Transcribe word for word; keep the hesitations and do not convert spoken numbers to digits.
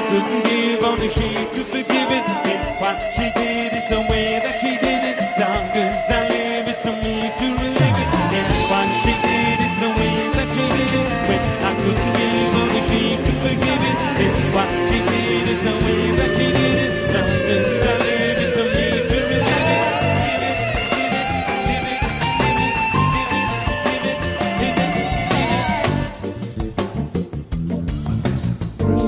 couldn't give, only she could forgive it. And what she did is the way that she did it. Long as I live, it's on me to relive it. And what she did is the way that she did it. When I couldn't give, only she could forgive it. And what she